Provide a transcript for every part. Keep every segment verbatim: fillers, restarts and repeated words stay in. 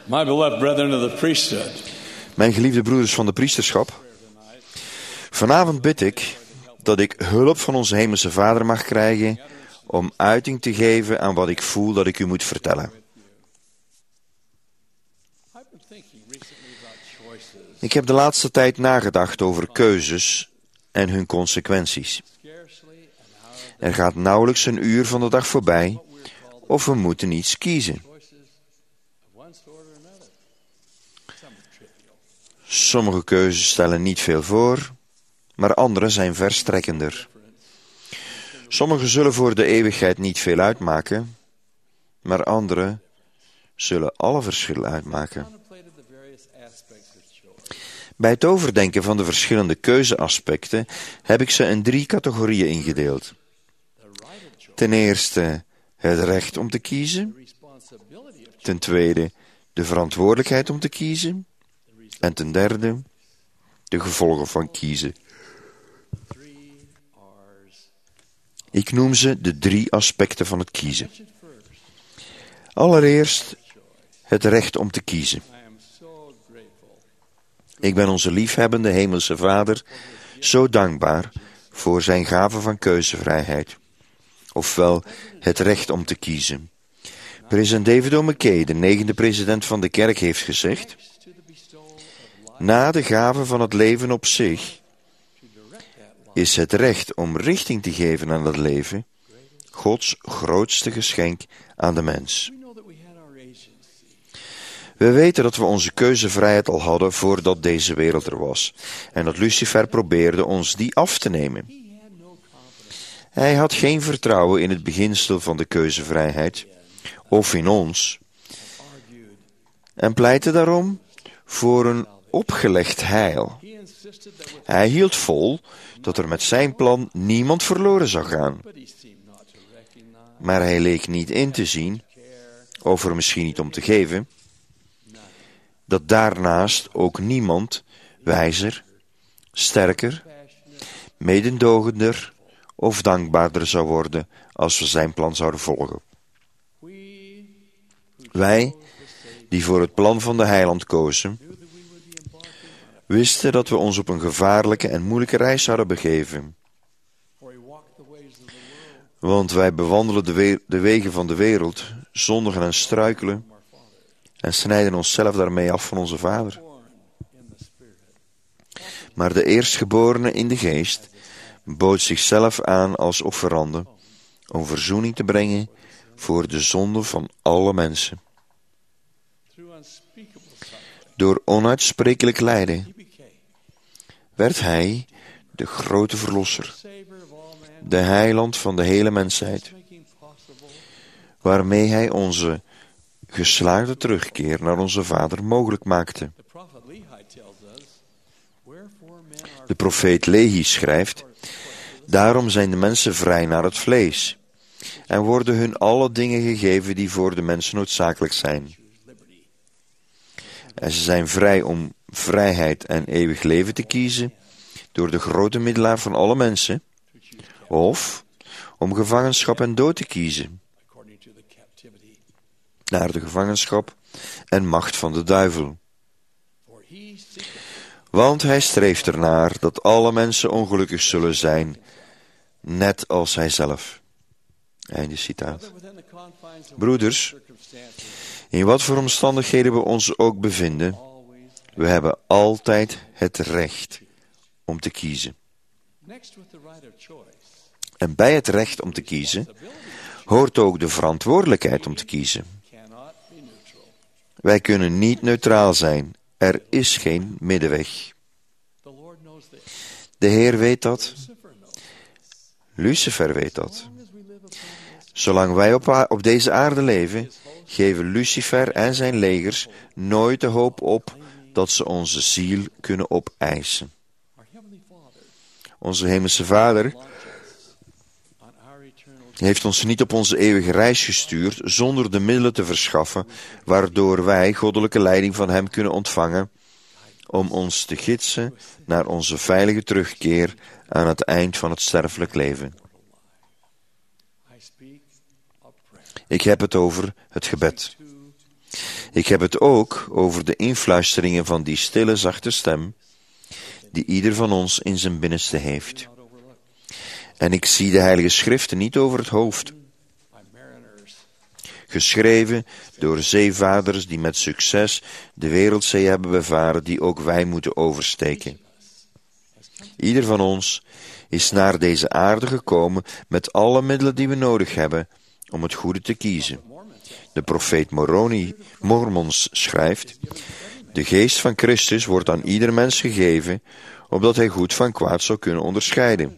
My beloved brethren of the priesthood. Mijn geliefde broeders van de priesterschap. Vanavond bid ik dat ik hulp van onze hemelse Vader mag krijgen om uiting te geven aan wat ik voel dat ik u moet vertellen. Ik heb de laatste tijd nagedacht over keuzes en hun consequenties. Er gaat nauwelijks een uur van de dag voorbij of we moeten iets kiezen. Sommige keuzes stellen niet veel voor, maar andere zijn verstrekkender. Sommige zullen voor de eeuwigheid niet veel uitmaken, maar andere zullen alle verschil uitmaken. Bij het overdenken van de verschillende keuzeaspecten heb ik ze in drie categorieën ingedeeld. Ten eerste het recht om te kiezen. Ten tweede de verantwoordelijkheid om te kiezen. En ten derde de gevolgen van kiezen. Ik noem ze de drie aspecten van het kiezen. Allereerst het recht om te kiezen. Ik ben onze liefhebbende hemelse Vader zo dankbaar voor zijn gave van keuzevrijheid. Ofwel het recht om te kiezen. President David O. McKay, de negende president van de kerk, heeft gezegd: na de gave van het leven op zich is het recht om richting te geven aan dat leven Gods grootste geschenk aan de mens. We weten dat we onze keuzevrijheid al hadden voordat deze wereld er was en dat Lucifer probeerde ons die af te nemen. Hij had geen vertrouwen in het beginsel van de keuzevrijheid of in ons en pleitte daarom voor een opgelegd heil. Hij hield vol dat er met zijn plan niemand verloren zou gaan. Maar hij leek niet in te zien, of er misschien niet om te geven, dat daarnaast ook niemand wijzer, sterker, mededogender of dankbaarder zou worden als we zijn plan zouden volgen. Wij, die voor het plan van de heiland kozen, wisten dat we ons op een gevaarlijke en moeilijke reis zouden begeven. Want wij bewandelen de, we- de wegen van de wereld, zondigen en struikelen, en snijden onszelf daarmee af van onze Vader. Maar de eerstgeborene in de geest bood zichzelf aan als offerande om verzoening te brengen voor de zonde van alle mensen. Door onuitsprekelijk lijden werd hij de grote verlosser, de heiland van de hele mensheid, waarmee hij onze geslaagde terugkeer naar onze Vader mogelijk maakte. De profeet Lehi schrijft: daarom zijn de mensen vrij naar het vlees en worden hun alle dingen gegeven die voor de mensen noodzakelijk zijn. En ze zijn vrij om vrijheid en eeuwig leven te kiezen door de grote middelaar van alle mensen, of om gevangenschap en dood te kiezen naar de gevangenschap en macht van de duivel. Want hij streeft ernaar dat alle mensen ongelukkig zullen zijn, net als hij zelf. Einde citaat. Broeders, in wat voor omstandigheden we ons ook bevinden, we hebben altijd het recht om te kiezen. En bij het recht om te kiezen hoort ook de verantwoordelijkheid om te kiezen. Wij kunnen niet neutraal zijn. Er is geen middenweg. De Heer weet dat. Lucifer weet dat. Zolang wij op, op deze aarde leven, geven Lucifer en zijn legers nooit de hoop op dat ze onze ziel kunnen opeisen. Onze hemelse Vader heeft ons niet op onze eeuwige reis gestuurd zonder de middelen te verschaffen waardoor wij goddelijke leiding van hem kunnen ontvangen om ons te gidsen naar onze veilige terugkeer aan het eind van het sterfelijk leven. Ik heb het over het gebed. Ik heb het ook over de influisteringen van die stille, zachte stem, die ieder van ons in zijn binnenste heeft. En ik zie de Heilige Schriften niet over het hoofd. Geschreven door zeevaders die met succes de wereldzee hebben bevaren, die ook wij moeten oversteken. Ieder van ons is naar deze aarde gekomen met alle middelen die we nodig hebben om het goede te kiezen. De profeet Moroni, Mormons schrijft: de geest van Christus wordt aan ieder mens gegeven, opdat hij goed van kwaad zou kunnen onderscheiden.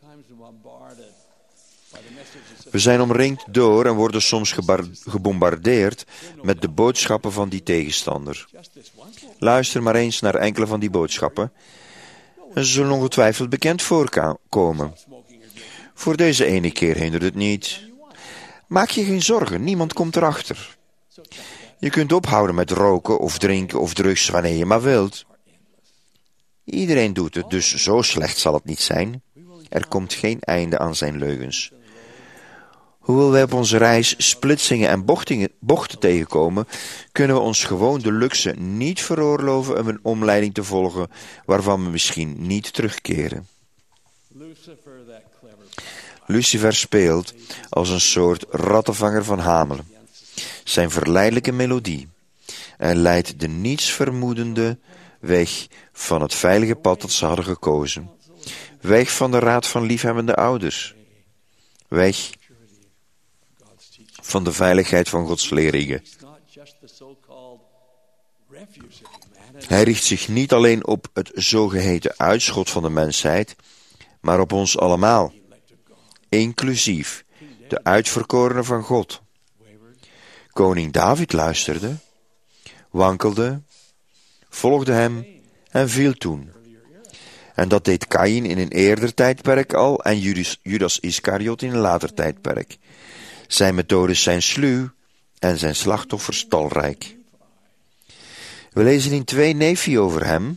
We zijn omringd door en worden soms gebombardeerd met de boodschappen van die tegenstander. Luister maar eens naar enkele van die boodschappen en ze zullen ongetwijfeld bekend voorkomen. Voor deze ene keer hindert het niet. Maak je geen zorgen, niemand komt erachter. Je kunt ophouden met roken of drinken of drugs wanneer je maar wilt. Iedereen doet het, dus zo slecht zal het niet zijn. Er komt geen einde aan zijn leugens. Hoewel wij op onze reis splitsingen en bochtingen, bochten tegenkomen, kunnen we ons gewoon de luxe niet veroorloven om een omleiding te volgen waarvan we misschien niet terugkeren. Lucifer speelt als een soort rattenvanger van Hamelen. Zijn verleidelijke melodie en leidt de nietsvermoedende weg van het veilige pad dat ze hadden gekozen. Weg van de raad van liefhebbende ouders. Weg van de veiligheid van Gods leerlingen. Hij richt zich niet alleen op het zogeheten uitschot van de mensheid, maar op ons allemaal, inclusief de uitverkorenen van God. Koning David luisterde, wankelde, volgde hem en viel toen. En dat deed Kaïn in een eerder tijdperk al en Judas, Judas Iskariot in een later tijdperk. Zijn methodes zijn sluw en zijn slachtoffers talrijk. We lezen in twee Nefi over hem.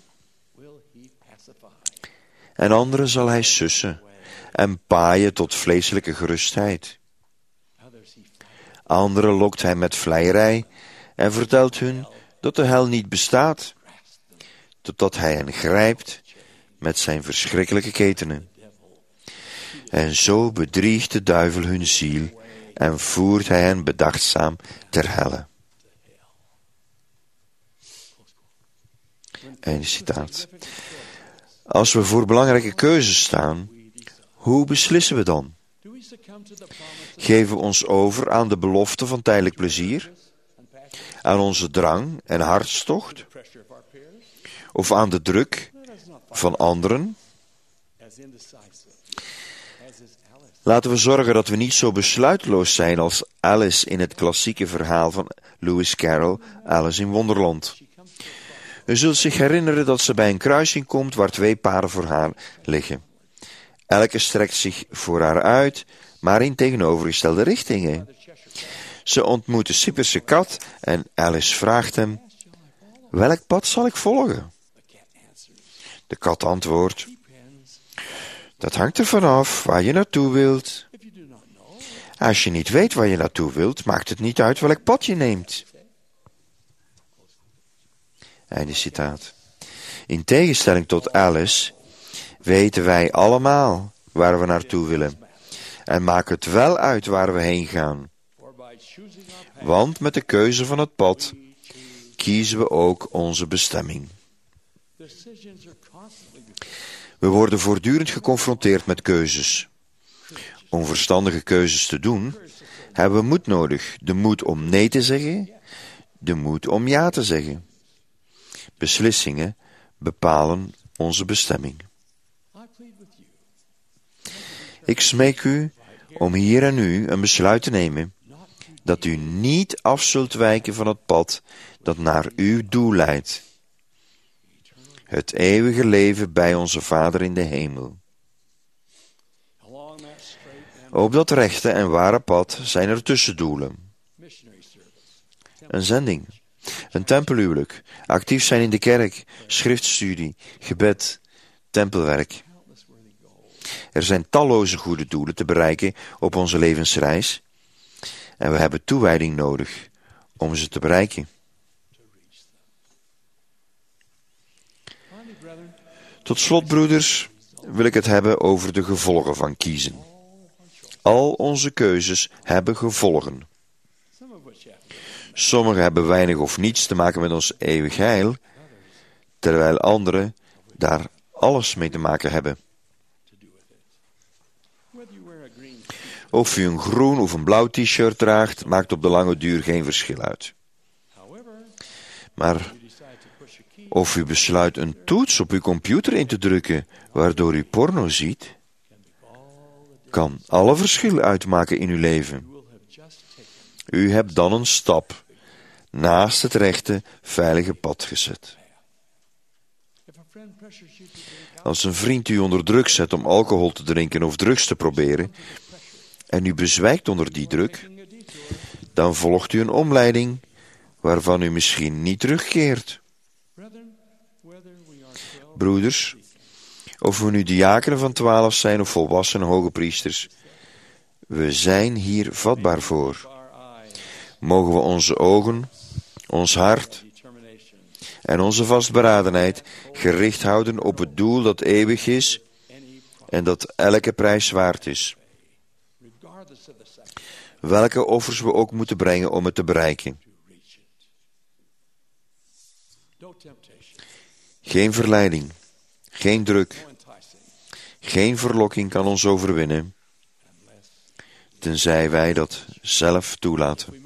En anderen zal hij sussen en paaien tot vleeselijke gerustheid. Anderen lokt hij met vleierij en vertelt hun dat de hel niet bestaat, totdat hij hen grijpt met zijn verschrikkelijke ketenen. En zo bedriegt de duivel hun ziel en voert hij hen bedachtzaam ter helle. Einde citaat. Als we voor belangrijke keuzes staan, hoe beslissen we dan? Geven we ons over aan de belofte van tijdelijk plezier? Aan onze drang en hartstocht? Of aan de druk van anderen? Laten we zorgen dat we niet zo besluiteloos zijn als Alice in het klassieke verhaal van Lewis Carroll, Alice in Wonderland. U zult zich herinneren dat ze bij een kruising komt waar twee paden voor haar liggen. Elke strekt zich voor haar uit, maar in tegenovergestelde richtingen. Ze ontmoet de Cyperse kat en Alice vraagt hem: welk pad zal ik volgen? De kat antwoordt: dat hangt ervan af waar je naartoe wilt. Als je niet weet waar je naartoe wilt, maakt het niet uit welk pad je neemt. Einde citaat. In tegenstelling tot Alice weten wij allemaal waar we naartoe willen en maakt het wel uit waar we heen gaan. Want met de keuze van het pad kiezen we ook onze bestemming. We worden voortdurend geconfronteerd met keuzes. Om verstandige keuzes te doen, hebben we moed nodig. De moed om nee te zeggen, de moed om ja te zeggen. Beslissingen bepalen onze bestemming. Ik smeek u om hier en nu een besluit te nemen dat u niet af zult wijken van het pad dat naar uw doel leidt. Het eeuwige leven bij onze Vader in de hemel. Op dat rechte en ware pad zijn er tussendoelen. Een zending, een tempelhuwelijk, actief zijn in de kerk, schriftstudie, gebed, tempelwerk. Er zijn talloze goede doelen te bereiken op onze levensreis en we hebben toewijding nodig om ze te bereiken. Tot slot, broeders, wil ik het hebben over de gevolgen van kiezen. Al onze keuzes hebben gevolgen. Sommige hebben weinig of niets te maken met ons eeuwig heil, terwijl andere daar alles mee te maken hebben. Of u een groen of een blauw t-shirt draagt, maakt op de lange duur geen verschil uit. Maar of u besluit een toets op uw computer in te drukken, waardoor u porno ziet, kan alle verschil uitmaken in uw leven. U hebt dan een stap naast het rechte, veilige pad gezet. Als een vriend u onder druk zet om alcohol te drinken of drugs te proberen, en u bezwijkt onder die druk, dan volgt u een omleiding waarvan u misschien niet terugkeert. Broeders, of we nu diakenen van twaalf zijn of volwassen hoge priesters, we zijn hier vatbaar voor. Mogen we onze ogen, ons hart en onze vastberadenheid gericht houden op het doel dat eeuwig is en dat elke prijs waard is. Welke offers we ook moeten brengen om het te bereiken. Geen verleiding, geen druk, geen verlokking kan ons overwinnen, tenzij wij dat zelf toelaten.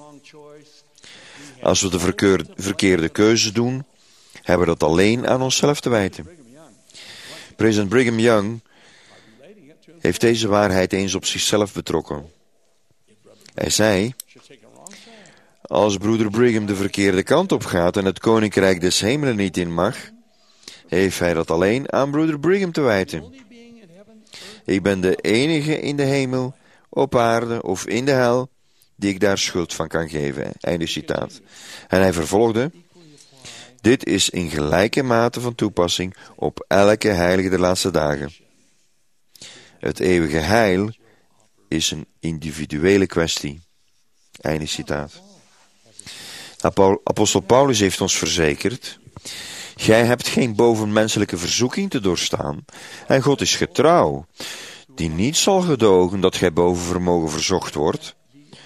Als we de verkeer, verkeerde keuze doen, hebben we dat alleen aan onszelf te wijten. President Brigham Young heeft deze waarheid eens op zichzelf betrokken. Hij zei, als broeder Brigham de verkeerde kant op gaat en het koninkrijk des hemelen niet in mag, heeft hij dat alleen aan broeder Brigham te wijten. Ik ben de enige in de hemel, op aarde of in de hel, die ik daar schuld van kan geven. Einde citaat. En hij vervolgde, dit is in gelijke mate van toepassing op elke heilige der laatste dagen. Het eeuwige heil is een individuele kwestie. Einde citaat. Apostel Paulus heeft ons verzekerd, gij hebt geen bovenmenselijke verzoeking te doorstaan, en God is getrouw, die niet zal gedogen dat gij boven vermogen verzocht wordt,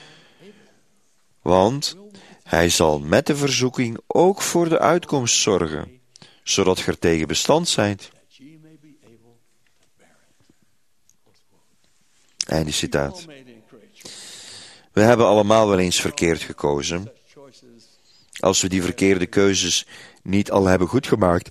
want hij zal met de verzoeking ook voor de uitkomst zorgen, zodat gij er tegen bestand zijt. Einde citaat. We hebben allemaal wel eens verkeerd gekozen. Als we die verkeerde keuzes niet al hebben goedgemaakt,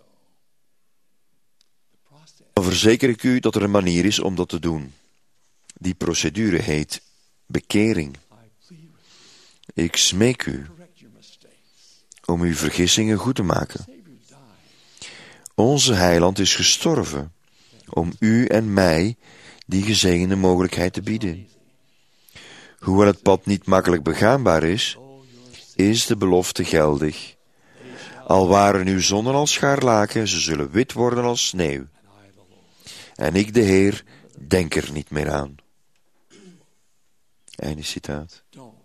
dan verzeker ik u dat er een manier is om dat te doen. Die procedure heet bekering. Ik smeek u om uw vergissingen goed te maken. Onze heiland is gestorven om u en mij die gezegende mogelijkheid te bieden. Hoewel het pad niet makkelijk begaanbaar is, is de belofte geldig. Al waren uw zonnen als scharlaken, ze zullen wit worden als sneeuw. En ik, de Heer, denk er niet meer aan. Einde citaat.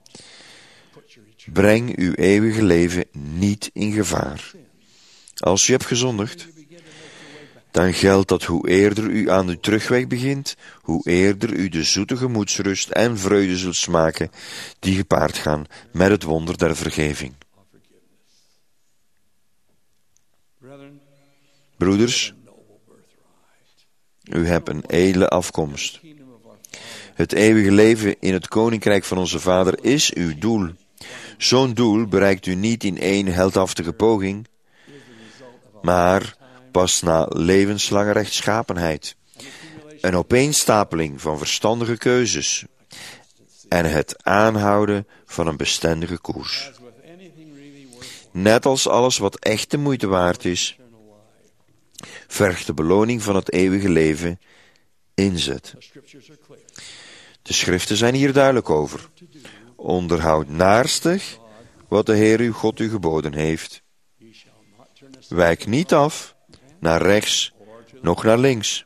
Breng uw eeuwige leven niet in gevaar. Als u hebt gezondigd, dan geldt dat hoe eerder u aan uw terugweg begint, hoe eerder u de zoete gemoedsrust en vreugde zult smaken die gepaard gaan met het wonder der vergeving. Broeders, u hebt een edele afkomst. Het eeuwige leven in het koninkrijk van onze Vader is uw doel. Zo'n doel bereikt u niet in één heldhaftige poging, maar pas na levenslange rechtschapenheid, een opeenstapeling van verstandige keuzes en het aanhouden van een bestendige koers. Net als alles wat echt de moeite waard is, vergt de beloning van het eeuwige leven inzet. De schriften zijn hier duidelijk over. Onderhoud naarstig wat de Heer uw God u geboden heeft. Wijk niet af naar rechts, noch naar links.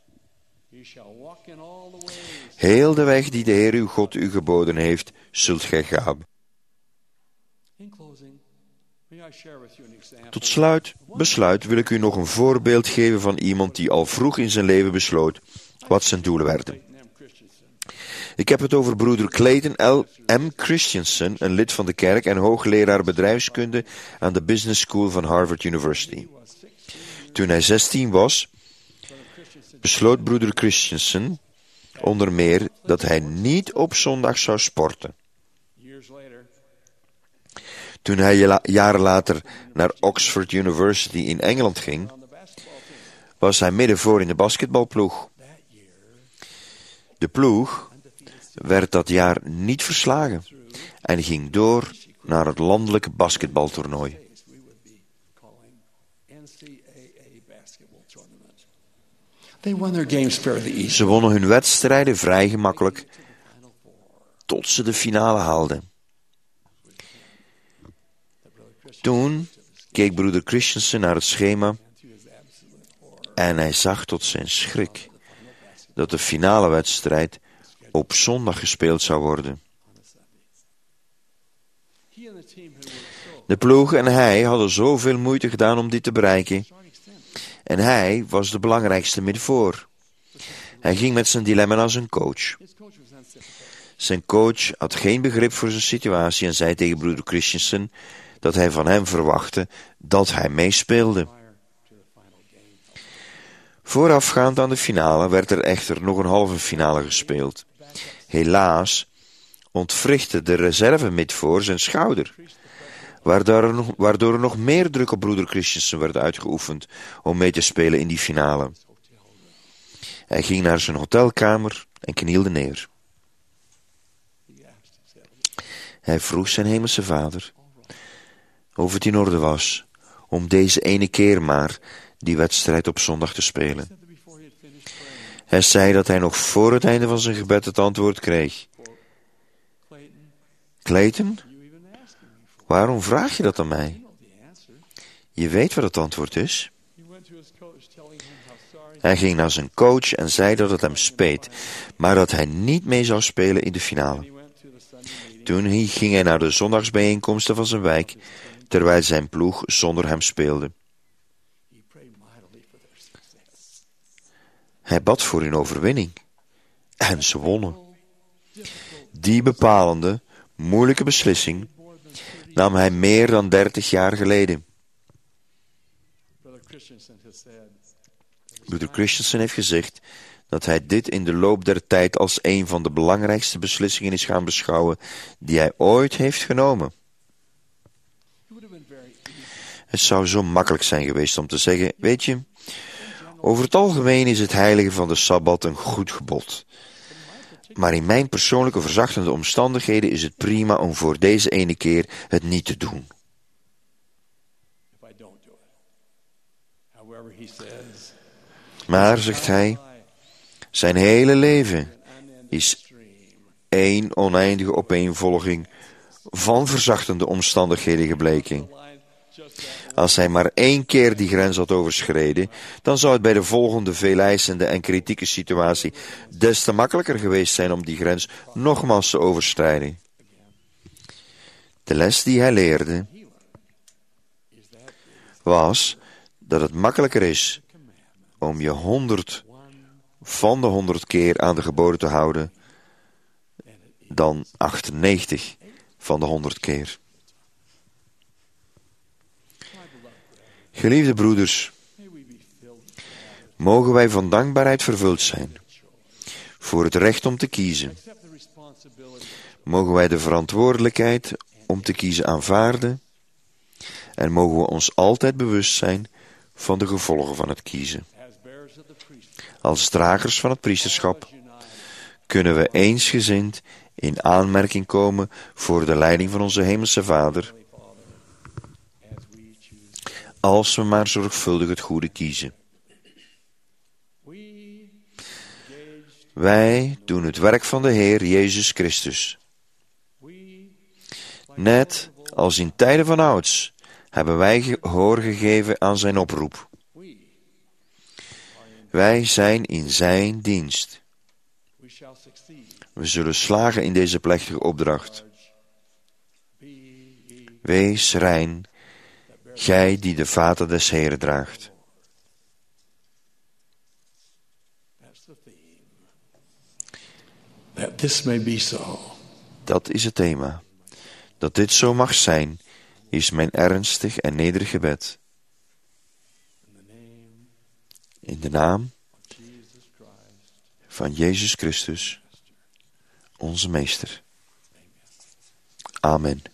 Heel de weg die de Heer uw God u geboden heeft, zult gij gaan. Tot sluit, besluit wil ik u nog een voorbeeld geven van iemand die al vroeg in zijn leven besloot wat zijn doelen werden. Ik heb het over broeder Clayton L. M. Christensen, een lid van de kerk en hoogleraar bedrijfskunde aan de Business School van Harvard University. Toen hij zestien was, besloot broeder Christensen onder meer dat hij niet op zondag zou sporten. Toen hij jaren later naar Oxford University in Engeland ging, was hij midden voor in de basketbalploeg. De ploeg werd dat jaar niet verslagen en ging door naar het landelijke basketbaltoernooi. Ze wonnen hun wedstrijden vrij gemakkelijk tot ze de finale haalden. Toen keek broeder Christensen naar het schema en hij zag tot zijn schrik dat de finale wedstrijd op zondag gespeeld zou worden. De ploeg en hij hadden zoveel moeite gedaan om dit te bereiken en hij was de belangrijkste middenvoor. Hij ging met zijn dilemma naar zijn coach. Zijn coach had geen begrip voor zijn situatie en zei tegen broeder Christensen dat hij van hem verwachtte dat hij meespeelde. Voorafgaand aan de finale werd er echter nog een halve finale gespeeld. Helaas ontwrichtte de reserve-midvoor zijn schouder, waardoor er, nog, waardoor er nog meer druk op broeder Christensen werd uitgeoefend om mee te spelen in die finale. Hij ging naar zijn hotelkamer en knielde neer. Hij vroeg zijn hemelse Vader of het in orde was om deze ene keer maar die wedstrijd op zondag te spelen. Hij zei dat hij nog voor het einde van zijn gebed het antwoord kreeg. Clayton, waarom vraag je dat aan mij? Je weet wat het antwoord is. Hij ging naar zijn coach en zei dat het hem speet, maar dat hij niet mee zou spelen in de finale. Toen ging hij naar de zondagsbijeenkomsten van zijn wijk, terwijl zijn ploeg zonder hem speelde. Hij bad voor hun overwinning. En ze wonnen. Die bepalende, moeilijke beslissing nam hij meer dan dertig jaar geleden. Broeder Christensen heeft gezegd dat hij dit in de loop der tijd als een van de belangrijkste beslissingen is gaan beschouwen die hij ooit heeft genomen. Het zou zo makkelijk zijn geweest om te zeggen, weet je, over het algemeen is het heiligen van de Sabbat een goed gebod. Maar in mijn persoonlijke verzachtende omstandigheden is het prima om voor deze ene keer het niet te doen. Maar, zegt hij, zijn hele leven is één oneindige opeenvolging van verzachtende omstandigheden gebleken. Als hij maar één keer die grens had overschreden, dan zou het bij de volgende veeleisende en kritieke situatie des te makkelijker geweest zijn om die grens nogmaals te overschrijden. De les die hij leerde was dat het makkelijker is om je honderd van de honderd keer aan de geboden te houden dan achtennegentig van de honderd keer. Geliefde broeders, mogen wij van dankbaarheid vervuld zijn voor het recht om te kiezen. Mogen wij de verantwoordelijkheid om te kiezen aanvaarden en mogen we ons altijd bewust zijn van de gevolgen van het kiezen. Als dragers van het priesterschap kunnen we eensgezind in aanmerking komen voor de leiding van onze hemelse Vader, als we maar zorgvuldig het goede kiezen. Wij doen het werk van de Heer Jezus Christus. Net als in tijden van ouds hebben wij gehoor gegeven aan zijn oproep. Wij zijn in zijn dienst. We zullen slagen in deze plechtige opdracht. Wees rein gij die de vaten des Heeren draagt. That this may be so. Dat is het thema. Dat dit zo mag zijn, is mijn ernstig en nederig gebed. In de naam van Jezus Christus, onze Meester. Amen.